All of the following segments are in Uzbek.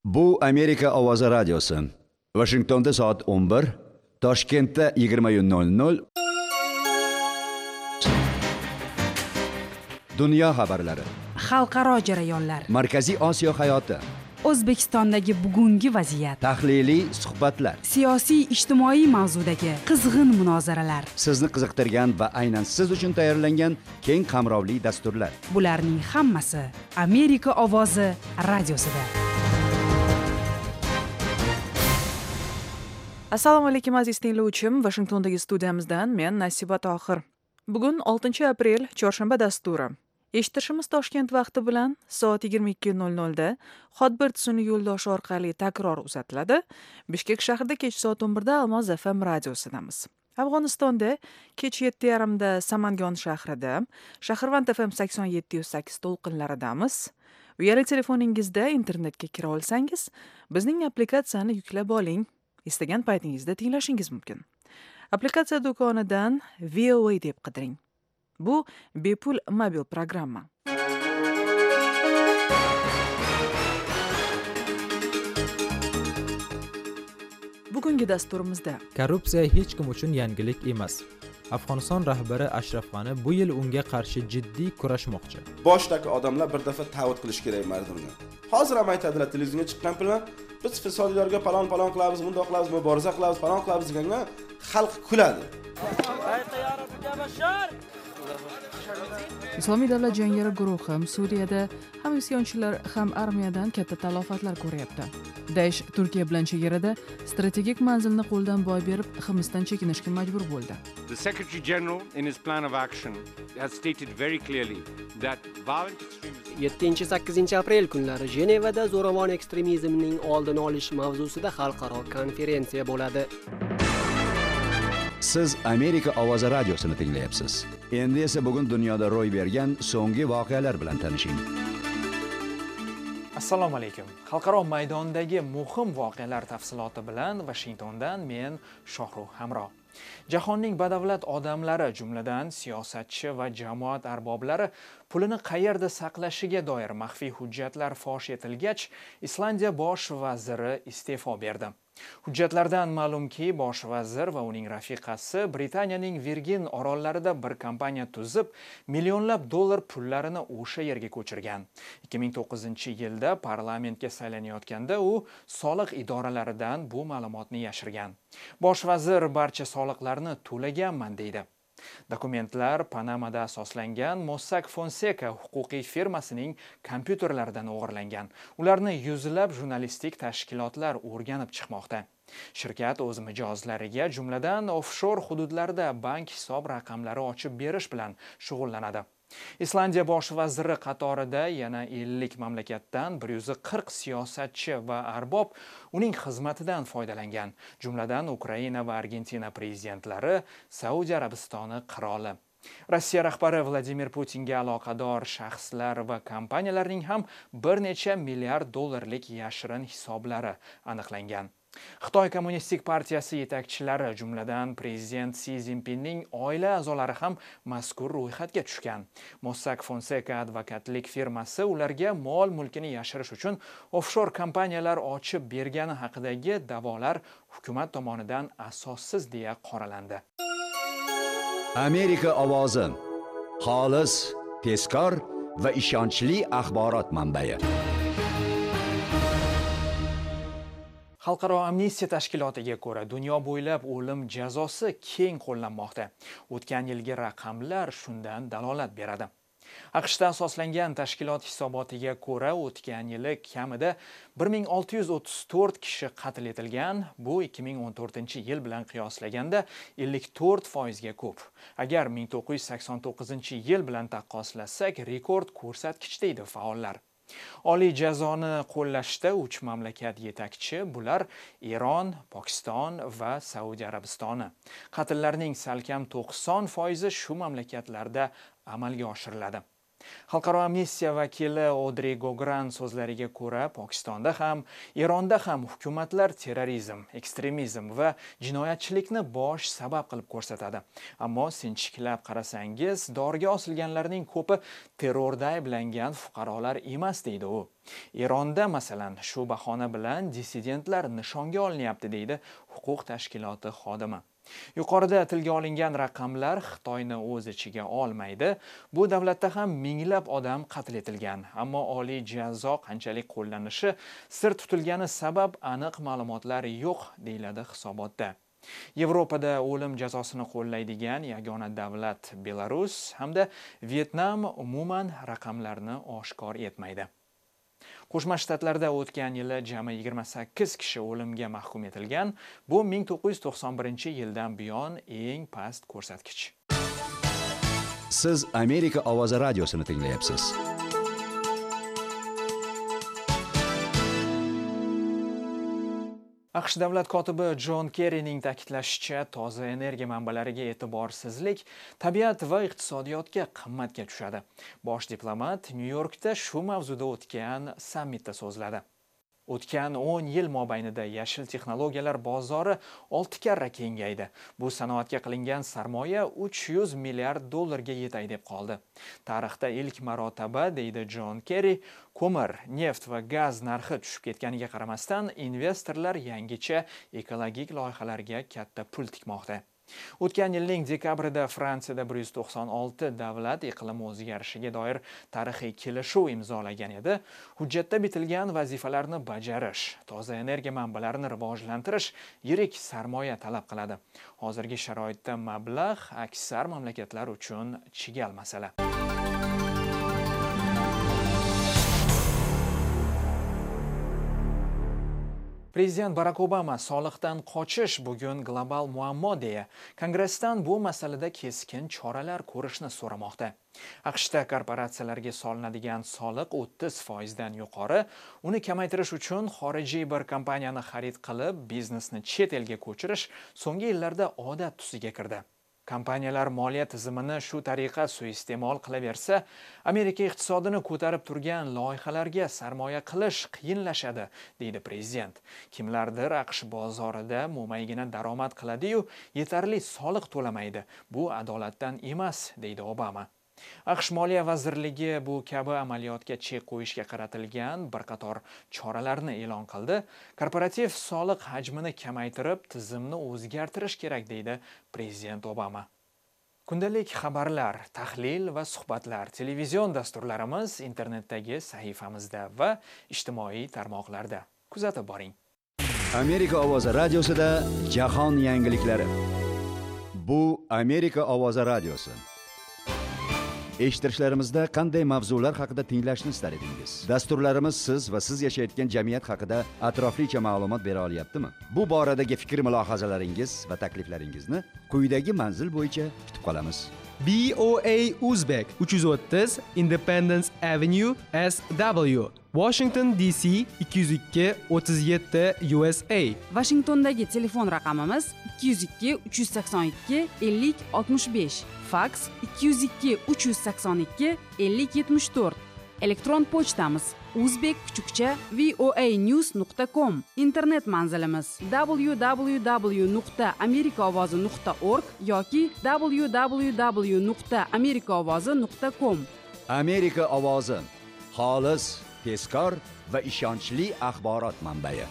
Bu Amerika Ovozi radiosi. Washingtonda soat 11, Toshkentda 20:00. Dunyo xabarlari. Xalqaro jarayonlar. Markaziy Osiyo hayoti. O'zbekistondagi bugungi vaziyat. Tahliliy suhbatlar. Siyosiy ijtimoiy mavzudagi qizg'in munozaralar. Sizni qiziqtirgan va aynan siz uchun tayyorlangan keng qamrovli dasturlar. Bularning hammasi Amerika Ovozi radiosida. Assalomu alaykum aziz tinglovchim, Washingtondagi studiyamizdan men Nasiba Tohir. Bugun 6-aprel, chorshanba dasturi. Eshitishimiz Toshkent vaqti bilan soat 22:00 da Hotbird sun'iy yo'ldoshi orqali takror uzatiladi. Bishkek shahrida kech soat 11 da Almoz FM radiosidamiz. Afg'onistonda kech 7:30 da Samangon shahrida, Shahrvand FM 87.8 to'lqinlaridamiz. Uyali telefoningizda internetga kira olsangiz, bizning applikatsiyani yuklab oling. Istagan paytingizda tinglashingiz mumkin. Applikatsiya do'konidan VOA deb qidiring. Bu bepul mobil programma. Bugungi dasturimizda korrupsiya hech kim uchun yangilik emas. Afg'oniston rahbari Ashraf G'ani bu yil unga qarshi jiddiy kurashmoqchi. Boshdagi odamlar bir daf'a ta'vud qilish kerak mardimni. Hozir ham aytadilar, televizorga chiqqan bilan biz fisodiylarga palon qilamiz, bundoq qilamiz, muboriza qilamiz, palon qilamiz deganda xalq kuladi. Islomiy davlat jangari guruhi ham Suriyada ham isyonchilar ham armiyadan katta talofatlar ko'ryapti. Daesh Turkiya bilan chegarada strategik manzilni qo'ldan boy berib, hibsdan chekinishga majbur bo'ldi. The Secretary General in his plan of action has stated very clearly that violent extremism 7-8 kunlari Jenevada zo'ravon ekstremizmning oldini olish mavzusida xalqaro konferensiya bo'ladi. Siz Amerika Ovozi radiosini tinglayapsiz. Endi esa bugun dunyoda ro'y bergan so'nggi voqealar bilan tanishing. Assalomu alaykum. Xalqaro maydondagi muhim voqealar tafsiloti bilan Washingtondan men Shohruh Hamroh. Jahonning badavlat odamlari, jumladan siyosatchi va jamoat arboblari pulini qayerda saqlashiga doir maxfiy hujjatlar fosh etilgach, Islandiya bosh vaziri iste'fo berdi. Hujjatlardan ma'lumki, bosh vazir va uning rafiqasi Britaniyaning Virgin orollarida bir kompaniya tuzib, millionlab dollar pullarini o'sha yerga ko'chirgan. 2009-yilda parlamentga saylanayotganda u soliq idoralaridan bu ma'lumotni yashirgan. Bosh vazir barcha soliqlarni to'laganman deydi. Dokumentlar Panamada asoslangan Mossack Fonseca huquqiy firmasining kompyuterlaridan o'g'irlangan. Ularni yuzlab jurnalistik tashkilotlar o'rganib chiqmoqda. Shirkat o'z mijozlariga, jumladan offshor hududlarda bank hisob raqamlari ochib berish bilan shug'ullanadi. Islandiya bosh vaziri qatorida yana 50 mamlakatdan 140 siyosatchi va arbob uning xizmatidan foydalangan, jumladan Ukraina va Argentina prezidentlari, Saudiya Arabistoni qiroli. Rossiya rahbari Vladimir Putinga aloqador shaxslar va kompaniyalarning ham bir necha milliard dollarlik yashirin hisoblari aniqlangan. Xitoy Kommunistik partiyasi yetakchilari, jumladan prezident Si Zinpinning oila a'zolari ham mazkur ro'yxatga tushgan. Mossack Fonseca advokatlik firmasi ularga mol-mulkini yashirish uchun offshor kompaniyalar ochib bergani haqidagi da'volar hukumat tomonidan asossiz deya qoralandi. Amerika Ovozi. Xolis, tezkor va ishonchli axborot manbai. Xalqaro amnistiya tashkilotiga ko'ra, dunyo bo'ylab o'lim jazosi keng qo'llanmoqda. O'tgan yilgi raqamlar shundan dalolat beradi. AQShda asoslangan tashkilot hisobotiga ko'ra, o'tgan yili kamida 1634 kishi qatl etilgan. Bu 2014-yil bilan qiyoslaganda 54% ga ko'p. Agar 1989-yil bilan taqqoslasak, rekord ko'rsatkich deydi faollar. Oliy jazoni qo'llashda 3 mamlakat yetakchi, bular Eron, Pokiston va Saudiya Arabistoni. Qatllarning salkam 90% shu mamlakatlarda amalga oshiriladi. Xalqaro amnistiya vakili Odri Gogran so'zlariga ko'ra, Pokistonda ham, Eronda ham hukumatlar terrorizm, ekstremizm va jinoyatchilikni bosh sabab qilib ko'rsatadi. Ammo sinchiklab qarasangiz, doriga osilganlarning ko'pi terrorda ayblangan fuqarolar emas, deydi u. Eronda masalan shu bahona bilan dissidentlar nishonga olinyapti, deydi huquq tashkiloti xodimi. Yuqorida tilga olingan raqamlar Xitoyni o'z ichiga olmaydi. Bu davlatda ham minglab odam qatl etilgan, ammo oliy jazo qanchalik qo'llanishi sir tutilgani sabab aniq ma'lumotlar yo'q, deyiladi hisobotda. Yevropada o'lim jazosini qo'llaydigan yagona davlat Belarus hamda Vyetnam umuman raqamlarni oshkor etmaydi. Qo'shma Shtatlarda o'tgan yili jami 28 kishi o'limga mahkum etilgan. Bu 1991-yildan buyon eng past ko'rsatkich. Siz Amerika ovozi radiosini tinglayapsiz. AQSh davlat kotibi Jon Kerrining ta'kidlashicha, toza energiya manbalariga e'tiborsizlik tabiat va iqtisodiyotga qimmatga tushadi. Bosh diplomat Nyu-Yorkda shu mavzuda o'tgan sammitda so'zladi. O'tgan 10 yil mobaynida yashil texnologiyalar bozori 6 karra kengaydi. Bu sanoatga qilingan sarmoya 300 milliard dollarga yetay deb qoldi. Tarixda ilk marotaba, deydi Jon Kerri, ko'mir, neft va gaz narxi tushib ketganiga qaramasdan, investorlar yangicha ekologik loyihalarga katta pul tikmoqda. O'tgan yilning dekabrida Fransiyada 196 davlat iqlim o'zgarishiga doir tarixiy kelishuv imzolagan edi. Hujjatda bitilgan vazifalarni bajarish, toza energiya manbalarini rivojlantirish yirik sarmoya talab qiladi. Hozirgi sharoitda mablag' aksar mamlakatlar uchun chigal masala. Prezident Barack Obama soliqdan qochish bugun global muammo deya, Kongressdan bu masalada keskin choralar ko'rishni so'ramoqda. AQShda korporatsiyalarga solinadigan soliq 30% dan yuqori. Uni kamaytirish uchun xorijiy bir kompaniyani xarid qilib, biznesni chet elga ko'chirish so'nggi yillarda odat tusiga kirdi. Kompaniyalar moliya tizimini shu tariqa suiiste'mol qilaversa, Amerika iqtisodini ko'tarib turgan loyihalarga sarmoya qilish qiyinlashadi, deydi prezident. Kimlardir AQSh bozorida mo'maygina daromad qiladi-yu, yetarli soliq to'lamaydi. Bu adolatdan emas, deydi Obama. AQSh Moliya vazirligi bu kabi amaliyotga chek qo'yishga qaratilgan bir qator choralarni e'lon qildi. Korporativ soliq hajmini kamaytirib, tizimni o'zgartirish kerak, deydi prezident Obama. Kundalik xabarlar, tahlil va suhbatlar, televizion dasturlarimiz internetdagi sahifamizda va ijtimoiy tarmoqlarda. Kuzatib boring. Amerika ovozi radiosida jahon yangiliklari. Bu Amerika ovozi radiosi. Eshittirishlarimizda qanday mavzular haqida tinglashni istar edingiz? Dasturlarimiz siz va siz yashayotgan jamiyat haqida atroflicha ma'lumot bera olyaptimi? Bu boradagi fikr-mulohazalaringiz va takliflaringizni quyidagi manzil bo'yicha kutib qolamiz. BOA Uzbek 330 Independence Avenue SW, Washington DC 202 37 USA. Washingtondagi telefon raqamimiz 202 382 50 65, faks 202 382 50 74. Elektron pochtamiz uzbek_voanews.com. Internet manzilimiz www.amerikaovozi.org yoki www.amerikaovozi.com. Amerika ovozi, xolis, tezkor va ishonchli axborot manbai.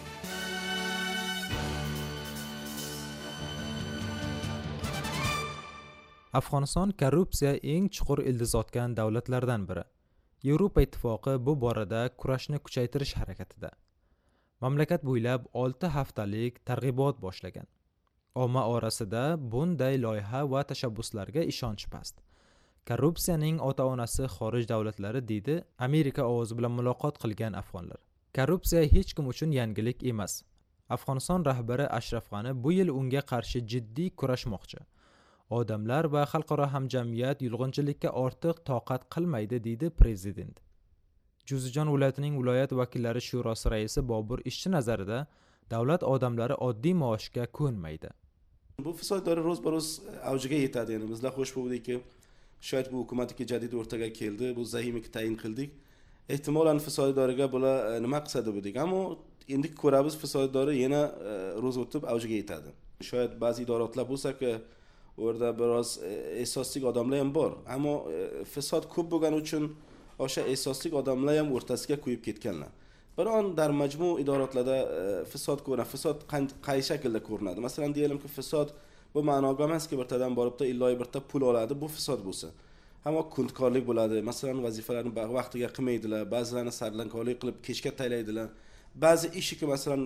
Afg'oniston korrupsiya eng chuqur ildiz otgan davlatlardan biri. Yevropa ittifoqi bu borada kurashni kuchaytirish harakatida. Mamlakat bo'ylab 6 haftalik targ'ibot boshlagan. Omma orasida bunday loyiha va tashabbuslarga ishonch past. Korrupsiyaning ota-onasi xorij davlatlari, deydi Amerika ovozi bilan muloqot qilgan afg'onlar. Korrupsiya hech kim uchun yangilik emas. Afg'oniston rahbari Ashraf G'ani bu yil unga qarshi jiddiy kurashmoqchi. Odamlar va xalqaro hamjamiyat yulg'unchilikka ortiq toqat qilmaydi, deydi prezident. Juzijon viloyatining viloyat vakillari shurosi raisi Bobur Ishchi nazarida davlat odamlari oddiy maoshga ko'nmaydi. Bu fasod dori ro'z-baroz avjiga yetadi. Ya'ni bizlar xo'sh bo'ldikki, shoyat bu hukumat ikki jadid o'rtaga keldi, bu Zahimiki tayin qildik. Ehtimolan fisod idoriga bular nima qilsa dedik, ammo endi ko'ramiz fisod idori yana ro'z o'tib avjiga yetadi. Shoyat ba'zi idoratlar bo'lsa-ki, o'rda biroz asosli odamlar ham bor, ammo fisod ko'p bo'lgani uchun o'sha asosli odamlar ham o'rtasiga qo'yib ketganlar. Biron dar majmu idoratlarda fisod ko'rinadi. Fisod qay shaklda ko'rinadi? Masalan, deylikki, fisod bu ma'noga emaski, birtadan boribda illoy birta pul oladi, bu fisod bo'lsa. Ammo kuntkorlik bo'ladi. Masalan, vazifalarni vaqtiga qilmaydilar, ba'zilarini sarlankorlik qilib kechga taylaydilar. Ba'zi ishiki masalan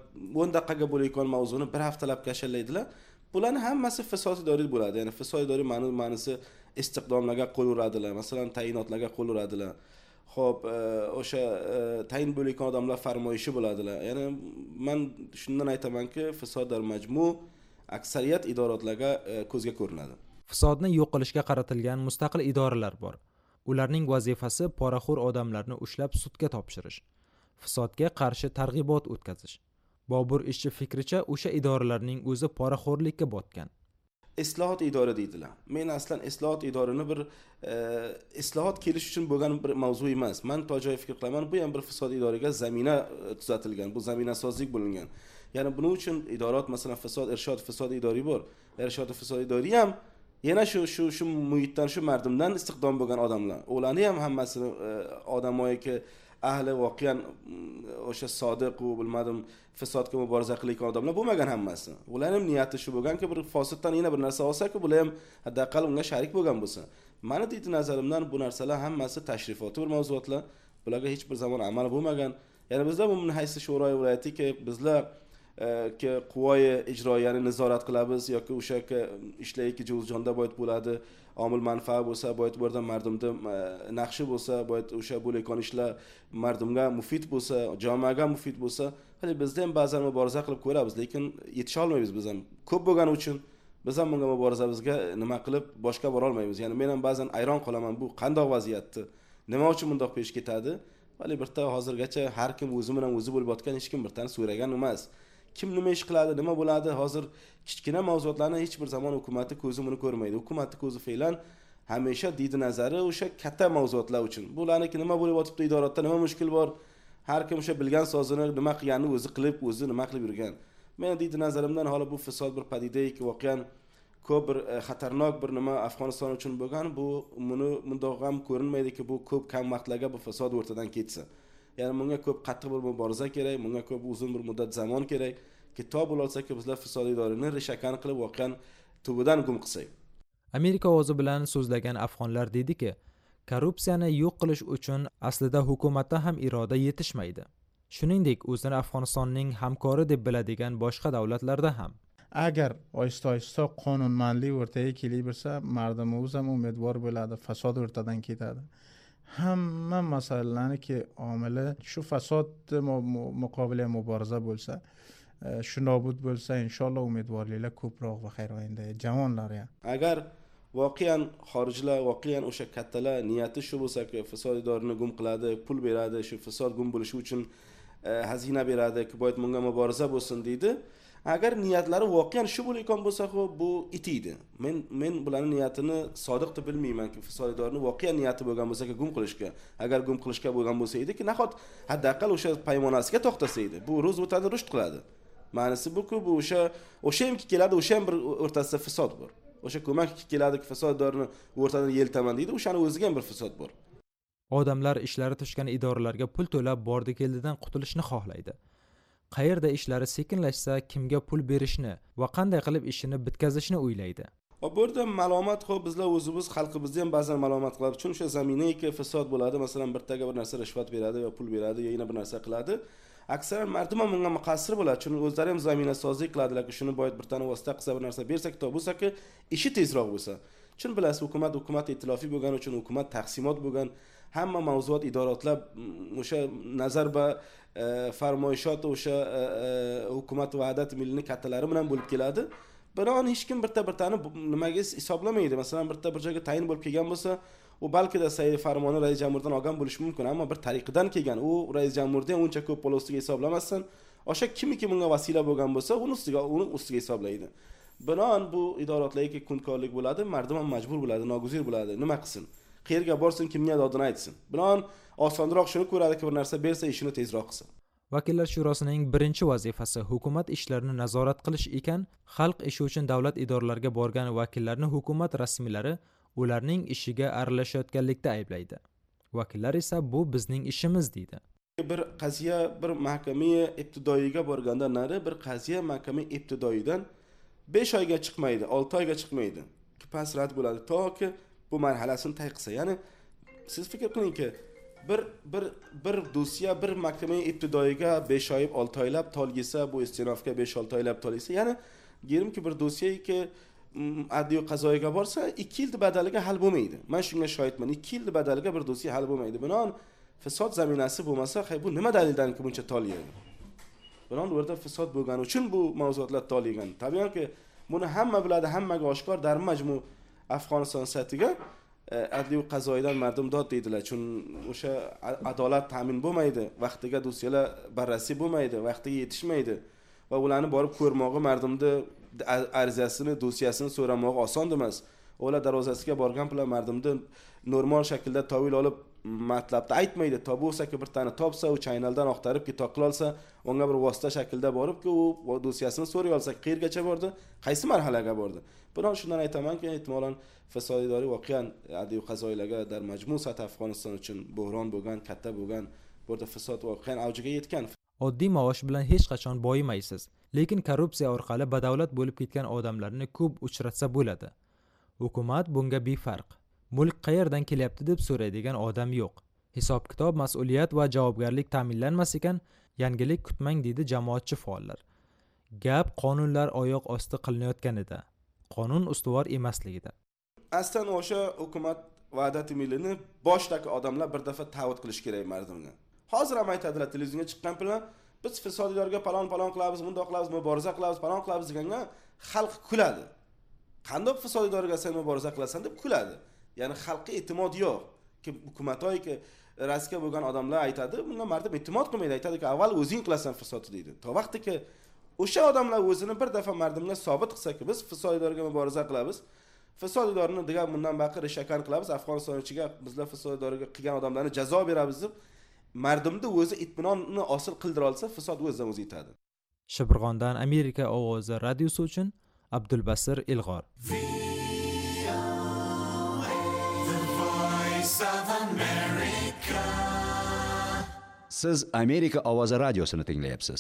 10 daqiqaga bo'layotgan mavzuni bir haftalab kashallaydilar. Bularning hammasi fisod idoriy bo'ladi. Ya'ni fisod idoriy ma'nosi istiqdomlarga qo'l uradilar, masalan, tayinotlarga qo'l uradilar. Xo'p, o'sha tayin bo'layotgan odamlar farmoyishi bo'ladilar. Ya'ni men shundan aytamanki, fisod dar majmu aksariyat idoratlarga ko'zga ko'rinadi. Fisodni yo'q qilishga qaratilgan mustaqil idoralar bor. Ularning vazifasi poraxo'r odamlarni ushlab sudga topshirish, fisodga qarshi targ'ibot o'tkazish. Bobur ishchi fikricha, o'sha idoralarning o'zi poraxo'rlikka botgan. Islohot idora deydilar. Men aslan islohot idorini bir islohot kelish uchun bo'lgan bir mavzu emas. Men to'joy fikr qilaman, bu ham bir fisod idoriga zamina tuzatilgan, bu zaminasozlik bo'lingan. Ya'ni buning uchun idorat, masalan, irshod fisod idoriy bor. Irshod fisod idoriy ham yana shu muhitdan, shu mardimdan istiqdom bo'lgan odamlar. Ularni ham hammasini odamoyki ahli voqean o'sha sodiq u bilmadim fisodga muboriza qilayotgan odamlar bo'lmagan hammasi. Ularning niyati shu bo'lganki, bir fosiddan yana bir narsa olsa-ku, bular ham haddaqal unga sharik bo'lgan bo'lsa. Meni deydi nazarimdan bu narsalar hammasi tashrifoti bir mavzuotlar. Bularga hech bir zamon amal bo'lmagan. Ya'ni bizlar bu haysi sho'roy viloyatiga bizlar ki quvoyi ijroiyani nazorat qilamiz yoki o'sha ishlayki jo'zjonda boyit bo'ladi, omil manfaat bo'lsa, boyit bo'lsa, mardumda naqshi bo'lsa, boyit o'sha bo'layotgan ishlar mardumga mufid bo'lsa, jamoaga mufid bo'lsa, hali bizda ham ba'zan muboriza qilib ko'ramiz, lekin yetisha olmaymiz biz ham. Ko'p bo'lgani uchun biz ham bunga muborizamizga nima qilib boshqa bora olmaymiz. Ya'ni men ham ba'zan ayron qolaman, bu qanday vaziyatni, nima uchun bundoq pesh ketadi? Hali birta hozirgacha har kim o'zi bilan o'zi bo'lib o'tgan, hech kim birdan so'ragan emas. Kim nima ish qiladi, nima bo'ladi? Hozir kichkina mavzuotlarni hech bir zamon hukumatning ko'zi buni ko'rmaydi. Hukumatning ko'zi fe'lan hamisha deydi nazari o'sha katta mavzuotlar uchun. Bularniki nima bo'lib o'tibdi, idoratda nima mushkil bor? Har kim o'sha bilgan so'zini nima qilganini o'zi qilib, o'zi nima qilib yurgan. Men deydi nazarimdan hali bu fisod bir padidaiki voqean ko'p bir xatarnok bir nima Afg'oniston uchun bo'lgan, bu bundoq ham ko'rinmaydiki, bu ko'p kam vaqtlarga bu fisod o'rtadan ketsa. Ya'ni bunga ko'p qattiq bir muboriza kerak, bunga ko'p uzun bir muddat zamon kerak. Kitob bo'lsa-ki bizlar fisod idorini rishakan qilib voqean tubidan gum qilsak. Amerika o'zi bilan so'zlagan afg'onlar dediki, korrupsiyani yo'q qilish uchun aslida hukumatda ham iroda yetishmaydi. Shuningdek, o'zini Afg'onistonning hamkori deb biladigan boshqa davlatlarda ham. Agar oyista-oyista qonunmandlik o'rtaga kelib birsa, mardimimiz ham umidvor bo'ladi, fasod o'rtadan ketadi. Hamma masalalarniki omili shu fasod muqobilan muboriza bo'lsa, shu nobud bo'lsa, inshaalloh umidvorliklar ko'proq va xayroyinda javonlar ham. Agar voqean xorijlar, voqean o'sha kattalar niyati shu bo'lsa-ki, fisod idorini gum qiladi, pul beradi, shu fisod gum bo'lishi uchun xazina beradi, ki boyit bunga muboriza bo'lsin deydi. Agar niyatlari voqean shu bo'layotgan bo'lsa, bu itiydi. Men bularning niyatini sodiq deb bilmaymanki, fisod idorini voqean niyati bo'lgan bo'lsa, gum qilishga. Agar gum qilishga bo'lgan bo'lsa edi, ki nahot haddaqal o'sha paymonasiga to'xtasa edi. Bu ro'z o'tadi, rushd qiladi. Ma'nosi bu-ku, bu o'sha hamki keladi, o'sha ham bir o'rtasida fisod bor. O'sha ko'mak keladi, fisod idorini o'rtadan yeltaman deydi, o'shani o'ziga ham bir fisod bor. Odamlar ishlari tushgan idoralarga pul to'lab bordi-keldidan qutulishni xohlaydi. Qayerda ishlari sekinlashsa, kimga pul berishni va qanday qilib ishini bitkazishni o'ylaydi. Bu yerda ma'lumot bizlar o'zimiz xalqimizda ham ba'zan ma'lumot qiladi. Chunki o'sha zaminaga fisod bo'ladi, masalan, birtaga bir narsa rishvat beradi yo pul beradi, yo yana bir narsa qiladi. Aksaran mardum ham bunga muqassir bo'ladi. Chunki o'zlari ham zaminasozlik qiladilar, shuni boyit bir tane vosita qilsa, bir narsa bersa, kitob bo'lsa-ki, ishi tezroq bo'lsa. Chunki bilasiz, hukumat ittilofiy bo'lgani uchun, hukumat taqsimot bo'lgan, hamma mavzuot idoratlar o'sha nazar va farmoyishot o'sha hukumat va'dat millini kattalari bilan bo'lib keladi. Biron hech kim birta-birtani nimaga hisoblamaydi. Masalan, bir joyga tayin bo'lib kelgan bo'lsa, u balkida sayli farmoni rais jamhuriyatdan olgan bo'lishi mumkin, ammo bir tariqidan kelgan. U rais jamhuriyatdan uncha ko'p pul ustiga hisoblamasdan, o'sha kimiki bunga vasila bo'lgan bo'lsa, uni ustiga hisoblaydi. Binoan bu idoralarga kunkorlik bo'ladi, mardum ham majbur bo'ladi, noguzir bo'ladi. Nima qilsin? Qayerga borsin, kimga dodini aytsin? Binoan osonroq shuni ko'radiki, bir narsa bersa, ishini tezroq qilsin. Vakillar shurosining birinchi vazifasi hukumat ishlarini nazorat qilish ekan, xalq ishi uchun davlat idoralariga borgan vakillarni hukumat rasmiylari ularning ishiga aralashayotganlikda ayblaydi. Vakillar esa bu bizning ishimiz deydi. Bir qaziya bir mahkamaga ibtidoiyga borgandan nari bir qaziya mahkama ibtidoidan 5 oyga chiqmaydi, 6 oyga chiqmaydi. Pasrat bo'ladi toki bu marhalasini tay qilsa. Ya'ni siz fikr qilingki, bir dosiya bir mahkama ibtidoiga 5 oy 6 oylab tolgisa, bu istinofga 5-6 oylab tolgisa, ya'ni yerimki bir dosiyaki adliya qazoyiga borsa 2 yil badaliga hal bo'lmaydi. Men shunga shohidman. 2 yil badaliga bir dosiya hal bo'lmaydi. Binoan fasod zaminasi bo'lmasa, bu nima dalildanki buncha tolgan? Binoan u yerda fasod bo'lgani uchun bu mavzuotlar tolgan. Tabiiyki buni hamma biladi, hammaga oshkor dar majmu Afg'oniston saytiga adliya qazoyidan mardum dod deydilar. Chunki o'sha adolat ta'min bo'lmaydi, vaqtiga dosiyalar barrasi bo'lmaydi, vaqtiga yetishmaydi va ularni borib ko'rmog'i mardumni arizasini, dosiyasini so'ramog'i oson emas. Ular darvozasiga borgan bilan mardumni normal shaklda tavil olib matlabda aytmaydi. Tobi bo'lsa-ki bir tane topsa, u chaynaldan oqtarib kitob qila olsa, unga bir vosita shaklda borib-ki u dosiyasini so'ray olsa, qayergacha bordi, qaysi marhalaga bordi. Buni shundan aytamanki, ehtimolan fasod idoriy voqean adliya qazoyilarga dar majmu sat Afg'oniston uchun bo'ron bo'lgan, katta bo'lgan, bu yerda fasod voqean avjiga yetgan. Oddiy maosh bilan hech qachon boyimaysiz, lekin korrupsiya orqali badavlat bo'lib ketgan odamlarni ko'p uchratsa bo'ladi. Hukumat bunga befarq. Mulk qayerdan kelyapti deb so'raydigan odam yo'q. Hisob-kitob, mas'uliyat va javobgarlik ta'minlanmas ekan, yangilik kutmang deydi jamoatchi faollar. Gap qonunlar oyoq osti qilinayotganida, qonun ustuvor emasligida. Aslan o'sha hukumat va'dati millini boshdagi odamlar bir daf'a ta'vid qilish kerak mardumga. Hozir ham aytadilar televizorga chiqqan bilan biz fasodiylarga palon qilamiz, bundoq qilamiz, muboriza qilamiz, palon qilamiz deganda xalq kuladi. Qandoq fasodiylarga sen muboriza qilasan deb kuladi. Ya'ni xalqqa e'timod yo'q. Ki hukumatga rasga bo'lgan odamlar aytadi, bunga mardum e'timod qilmaydi, aytadiki, avval o'zing qilasan fasodni deydi. To vaqtiki o'sha odamlar o'zini bir daf'a mardumga sobit qilsa-ki, biz fasodiylarga muboriza qilamiz. Fasodiylarni degan bundan baqir shakan qilamiz, Afg'oniston ichiga bizlar fasodiylarga qilgan odamlarni jazo beramiz deb mardumni o'zi itminonni hosil qildira olsa, fasod o'zidan o'zi yetadi. Shibirg'ondan Amerika ovozi radiosi uchun Abdulbasir Ilg'or. Siz Amerika ovozi radiosini tinglayapsiz.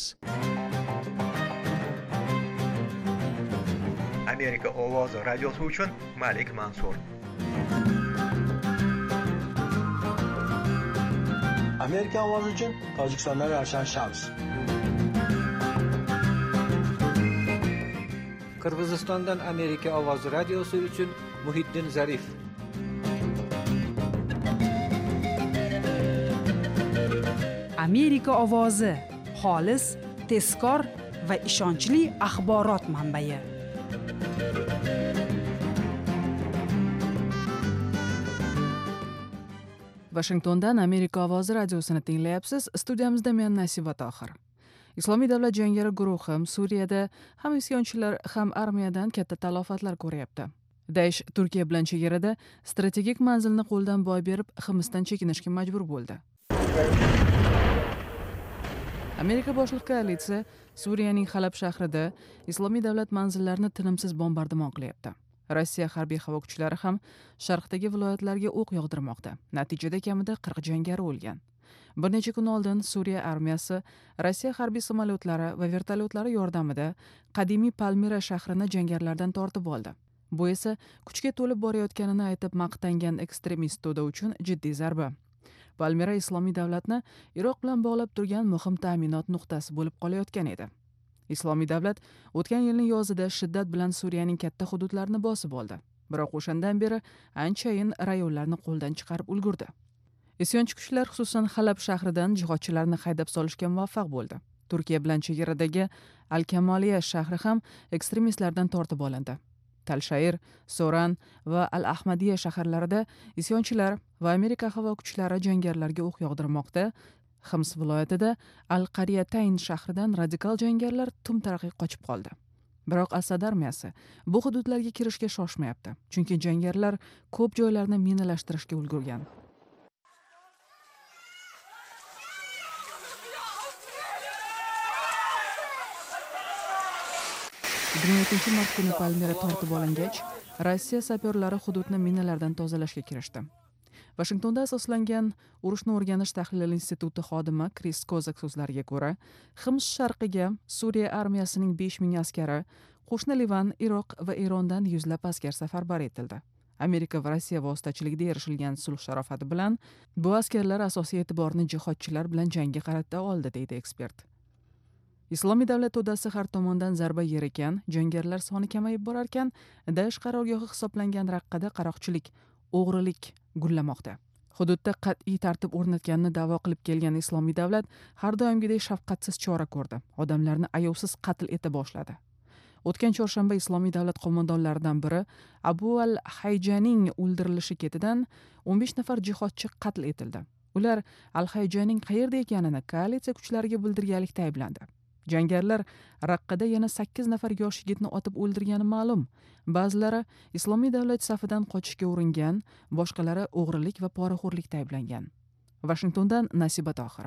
Amerika ovozi radiosi uchun Malik Mansur. Amerika ovozi uchun Tojikistondan Ravshan Shams. Qirg'izistondan Amerika ovozi radiosi uchun Muhiddin Zarif. Amerika ovozi xolis, tezkor va ishonchli axborot manbai. Washingtondan Amerika ovozi radiosini tinglayapsiz. Studiyamizda men Nasiba Tohir. Islomiy davlat jangari guruhi Suriyada ham isyonchilar, ham armiyadan katta talofatlar ko'ryapti. Daesh Turkiya bilan chegarada strategik manzilni qo'ldan boy berib, himmasdan chekinishga majbur bo'ldi. Amerika boshliq koalitsiya Suriyaning Halab shahrida Islomiy davlat manzillarini tinimsiz bombardimon qilyapti. Rossiya harbiy havo kuchlari ham sharqdagi viloyatlarga o'q yog'dirmoqda. Natijada kamida 40 jangari o'lgan. Bir necha kun oldin Suriya armiyasi Rossiya harbiy samolyotlari va vertolyotlari yordamida qadimiy Palmira shahrini jangarilardan tortib oldi. Bu esa kuchga to'lib borayotganini aytib maqtangan ekstremist to'da uchun jiddiy zarba. Palmira Islomiy davlatni Iroq bilan bog'lab turgan muhim ta'minot nuqtasi bo'lib qolayotgan edi. Islomiy davlat o'tgan yilning yozida shiddat bilan Suriyaning katta hududlarini bosib oldi. Biroq o'shandan beri anchayin rayonlarni qo'ldan chiqarib ulgurdi. Isyonchi kuchlar xususan Halab shahridan jihodchilarni haydab solishga muvaffaq bo'ldi. Turkiya bilan chegaradagi Al-Kamoliya shahri ham ekstremistlardan tortib olindi. Talshayr, Soran va Al-Ahmadiya shaharlarida isyonchilar va Amerika havo kuchlari jangarilarga o'q yog'dirmoqda. Hims viloyatida Al-Qariyatayn shahridan radikal jangarilar tumtaraqqiy qochib qoldi. Biroq Asad armiyasi bu hududlarga kirishga shoshmayapti, chunki jangarilar ko'p joylarni minalashtirishga ulgurgan. 27-mart kuni Palmira tortib olingach, Rossiya sapyorlari hududni minalardan tozalashga kirishdi. Washingtonda asoslangan Urushni o'rganish tahlil instituti xodimi Kris Kozak so'zlariga ko'ra, Hims sharqiga Suriya armiyasining 5000 askari, qo'shni Livan, Iroq va Erondan yuzlab askar safarbar etildi. Amerika va Rossiya vositachiligida erishilgan sulh sharofati bilan bu askarlar asosiy e'tiborni jihodchilar bilan jangga qarata oldi, deydi ekspert. Islomiy davlat to'dasi har tomondan zarba yer ekan, jangarilar soni kamayib borar ekan, Daesh qarorgohi hisoblangan Raqqada qaroqchilik, o'g'rilik gullamoqda. Hududda qat'iy tartib o'rnatganini da'vo qilib kelgan Islomiy davlat har doimgidek shafqatsiz chora ko'rdi. Odamlarni ayovsiz qatl eta boshladi. O'tgan chorshanba Islomiy davlat qo'mondonlaridan biri Abu al-Hayjaning o'ldirilishi ketidan 15 nafar jihodchi qatl etildi. Ular al-Hayjaning qayerda ekanini koalitsiya kuchlariga bildirganlikda ayblandi. Jangarilar Raqqada yana 8 nafar yosh yigitni otib o'ldirgani ma'lum. Ba'zilari Islomiy davlat safidan qochishga uringan, boshqalari o'g'rilik va poraxo'rlikda ayblangan. Washingtondan Nasiba Tohir.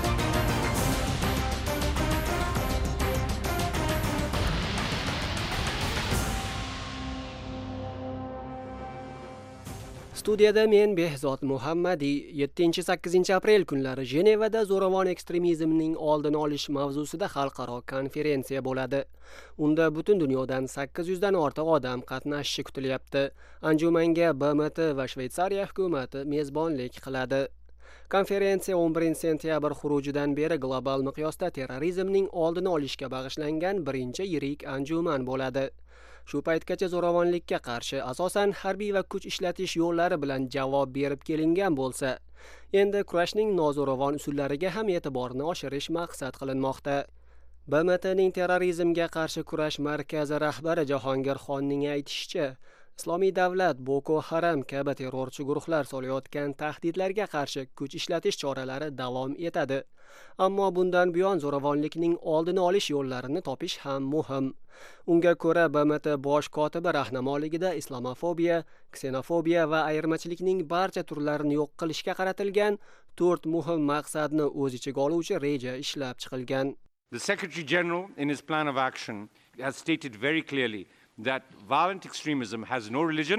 Studiyada men Behzod Muhammadiy 7-8 aprel kunlari Jenevada zo'ravon ekstremizmning oldini olish mavzusida xalqaro konferensiya bo'ladi. Unda butun dunyodan 800 dan ortiq odam qatnashishi kutilyapti. Anjumanga BMT va Shveysariya hukumati mezbonlik qiladi. Konferensiya 11-sentyabr xurujidan beri global miqyosda terrorizmning oldini olishga bag'ishlangan birinchi yirik anjuman bo'ladi. Shu paytgacha zo'ravonlikka qarshi asosan harbiy va kuch ishlatish yo'llari bilan javob berib kelingan bo'lsa, endi kurashning nozo'ravon usullariga ham e'tiborni oshirish maqsad qilinmoqda. BMTning terrorizmga qarshi kurash markazi rahbari Jahongir Xonning aytishicha, Islomiy davlat Boko Haram kabi terrorchi guruhlar solayotgan tahdidlarga qarshi kuch ishlatish choralari davom etadi. Ammo bundan buyon zo'ravonlikning oldini olish yo'llarini topish ham muhim. Unga ko'ra BMT bosh kotibi rahnamoligida islomofobiya, ksenofobiya va ayirmachilikning barcha turlarini yo'q qilishga qaratilgan 4 muhim maqsadni o'z ichiga oluvchi reja ishlab chiqilgan. The Secretary General in his plan of action has stated very clearly that violent extremism has no religion,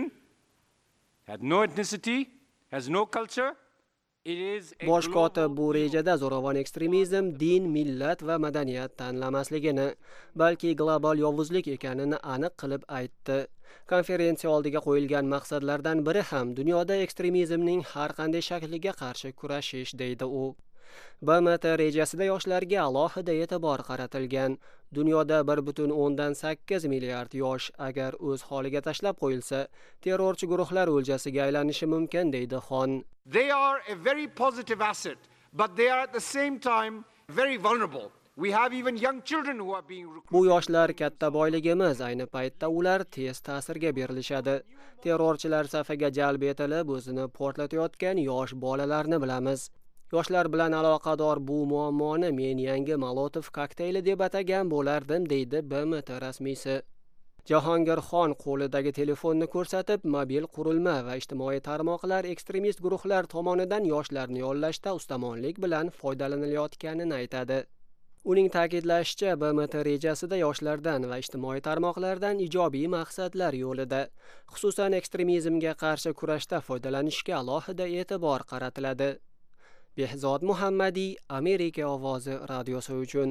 has no ethnicity, has no culture. Bosh kotib bu rejada zo'ravon ekstremizm din, millat va madaniyat tanlamasligini, balki global yovuzlik ekanini aniq qilib aytdi. Konferensiya oldiga qo'yilgan maqsadlardan biri ham dunyoda ekstremizmning har qanday shakliga qarshi kurashish, deydi u. BMT rejasida yoshlarga alohida e'tibor qaratilgan. Dunyoda 1.8 milliard yosh agar o'z holiga tashlab qo'yilsa, terrorchi guruhlar o'ljasiga aylanishi mumkin, deydi Xon. They are a very positive asset, but they are at the same time very vulnerable. We have even young children who are being recruited. Bu yoshlar katta boyligimiz, ayni paytda ular tez ta'sirga berilishadi. Terrorchilar safiga jalb etilib, o'zini portlatayotgan yosh bolalarni bilamiz. Yoshlar bilan aloqador bu muammoni men yangi Molotov kokteyli deb atagan bo'lardim, deydi BMT rasmiysi. Jahongir Xon qo'lidagi telefonni ko'rsatib, mobil qurilma va ijtimoiy tarmoqlar ekstremist guruhlar tomonidan yoshlarni yollashda ustamonlik bilan foydalanilayotganini aytadi. Uning ta'kidlashicha, BMT rejasida yoshlardan va ijtimoiy tarmoqlardan ijobiy maqsadlar yo'lida, xususan ekstremizmga qarshi kurashda foydalanishga alohida e'tibor qaratiladi. Behzod Muhammadiy, Amerika ovozi radiosi uchun.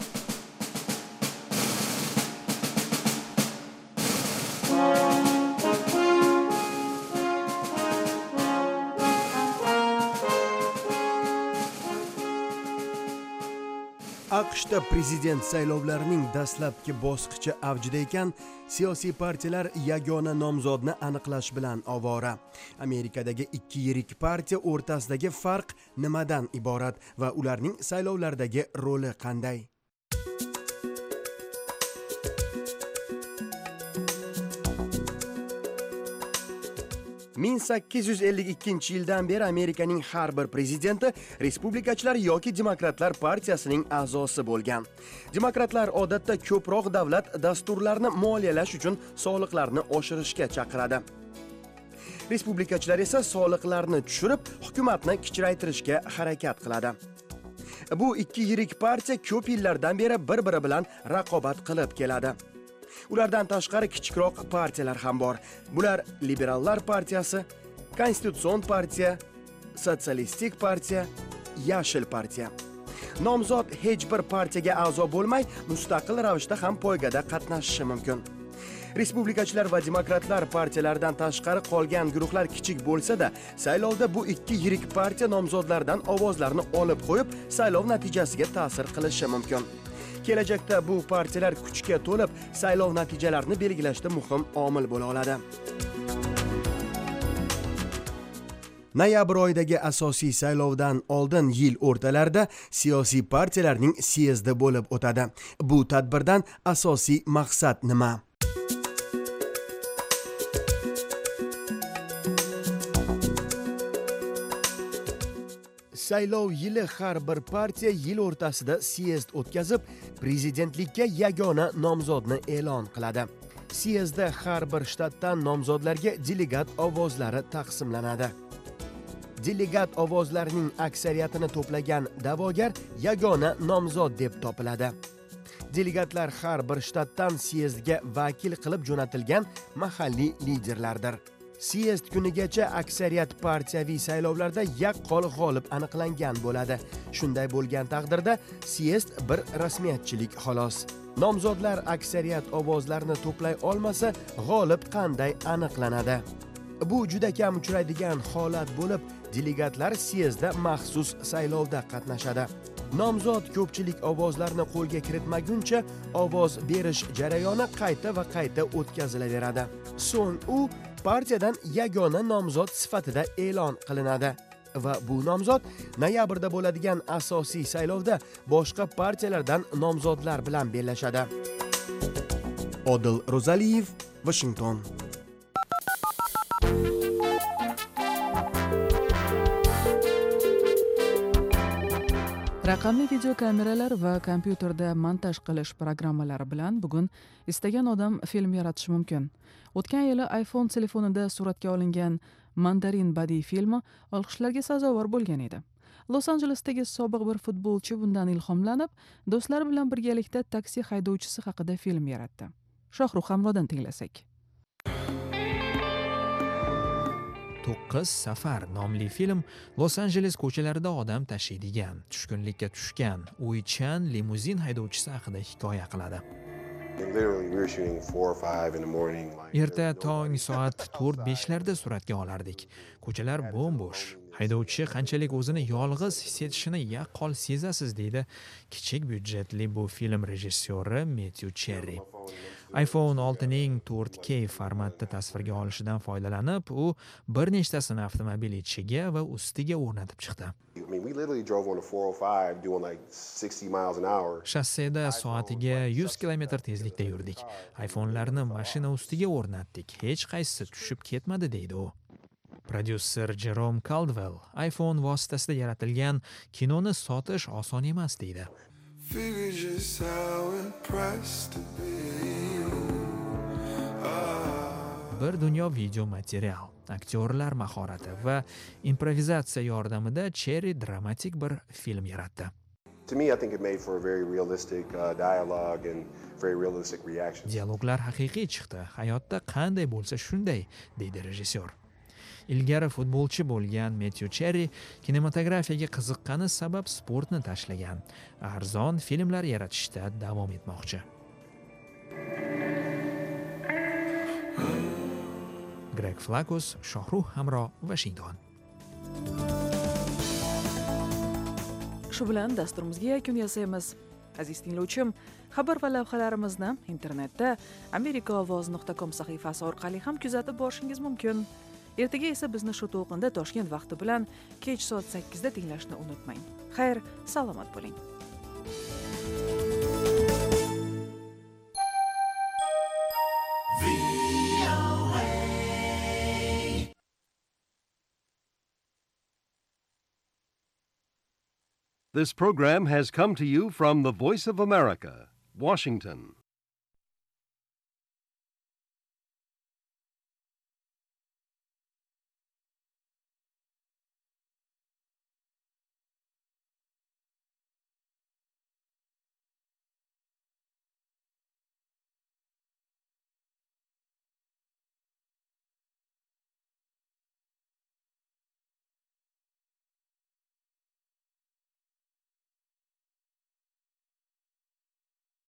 AQShda prezident saylovlarining dastlabki bosqichi avjida ekan, siyosiy partiyalar yagona nomzodni aniqlash bilan ovora. Amerikadagi ikki yirik partiya o'rtasidagi farq nimadan iborat va ularning saylovlardagi roli qanday? 1852-yildan beri Amerikaning har bir prezidenti respublikachilar yoki demokratlar partiyasining a'zosi bo'lgan. Demokratlar odatda ko'proq davlat dasturlarini moliyalash uchun soliqlarni oshirishga chaqiradi. Respublikachilar esa soliqlarni tushirib, hukumatni kichraytirishga harakat qiladi. Bu ikki yirik partiya ko'p yillardan beri bir-biri bilan raqobat qilib keladi. Ulardan tashqari kichikroq partiyalar ham bor. Bular Liberallar partiyasi, Konstitutsion partiya, Sotsialistik partiya, Yashil partiya. Nomzod hech bir partiyaga a'zo bo'lmay, mustaqil ravishda ham poygada qatnashishi mumkin. Respublikachilar va demokratlar partiyalaridan tashqari qolgan guruhlar kichik bo'lsa-da, saylovda bu ikki yirik partiya nomzodlardan ovozlarni olib qo'yib, saylov natijasiga ta'sir qilishi mumkin. Kelajakda bu partiyalar kuchga to'lib, saylov natijalarini belgilashda muhim omil bo'la oladi. Noyabr oyidagi asosiy saylovdan oldin yil o'rtalarida siyosiy partiyalarning syezdi bo'lib o'tadi. Bu tadbirdan asosiy maqsad nima? Saylov yili har bir partiya yil o'rtasida syezd o'tkazib, prezidentlikka yagona nomzodni e'lon qiladi. Syezdda har bir shtatdan nomzodlarga delegat ovozlari taqsimlanadi. Delegat ovozlarining aksariyatini to'plagan da'vogar yagona nomzod deb topiladi. Delegatlar har bir shtatdan syezdga vakil qilib jo'natilgan mahalliy liderlardir. Syezd kunigacha aksariyat partiyaviy saylovlarda yaqqol g'olib aniqlangan bo'ladi. Shunday bo'lgan taqdirda syezd bir rasmiyatchilik xolos. Nomzodlar aksariyat ovozlarni to'play olmasa, g'olib qanday aniqlanadi? Bu juda kam uchraydigan holat bo'lib, delegatlar syezdda maxsus saylovda qatnashadi. Nomzod ko'pchilik ovozlarni qo'lga kiritmaguncha ovoz berish jarayoni qayta va qayta o'tkazilaveradi. So'ng u partiyadan yagona nomzod sifatida e'lon qilinadi va bu nomzod noyabrda bo'ladigan asosiy saylovda boshqa partiyalardan nomzodlar bilan bellashadi. Odil Ro'zaliyev, Washington. Raqamli video kameralar va kompyuterda montaj qilish programmalari bilan bugun istagan odam film yaratishi mumkin. O'tgan yili iPhone telefonida suratga olingan Mandarin badiiy filmi olqishlarga sazovor bo'lgan edi. Los-Anjelesdagi sobiq bir futbolchi bundan ilhomlanib, do'stlari bilan birgalikda taksi haydovchisi haqida film yaratdi. Shohruh Hamrodan tinglasak. 9 safar nomli film Los-Anjeles ko'chalarida odam tashiydigan, tushkunlikka tushgan, o'ychan limuzin haydovchisi haqida hikoya qiladi. Erta tong soat 4-5 larda suratga olardik. Ko'chalar bo'm-bo'sh. Haydovchi qanchalik o'zini yolg'iz his etishini yaqqol sezasiz, deydi kichik byudjetli bu film rejissyori Matthew Cherry. iPhone 6ning 4K formatda tasvirga olishidan foydalanib, u bir nechtasini avtomobil ichiga va ustiga o'rnatib chiqdi. Shassida soatiga 100 km tezlikda yurdik. iPhone'larni mashina ustiga o'rnatdik. Hech qaysisi tushib ketmadi, deydi u. Prodyuser Jerome Caldwell iPhone vositasida yaratilgan kinoni sotish oson emas, deydi. Bir dunyo video material, aktyorlar mahorati va improvizatsiya yordamida Cherry dramatik bir film yaratdi. Dialoglar haqiqiy chiqdi. Hayotda qanday bo'lsa shunday, deydi rejissyor. Ilgari futbolchi bo'lgan Matthew Cherry kinematografiyaga qiziqqani sabab sportni tashlagan. Arzon filmlar yaratishda davom etmoqchi. Greg Flacos, Shohruh Hamro, Washington. Shu bilan dasturimizga yakun yasaymiz. Aziz tinglovchim, xabar va lavhalarimizni internetda amerikaovoz.com sahifasi orqali ham kuzatib borishingiz mumkin. Ertaga esa bizni shu to'lqinda Toshkent vaqti bilan kech soat 8 da tinglashni unutmang. Xayr, salomat bo'ling. This program has come to you from the Voice of America, Washington.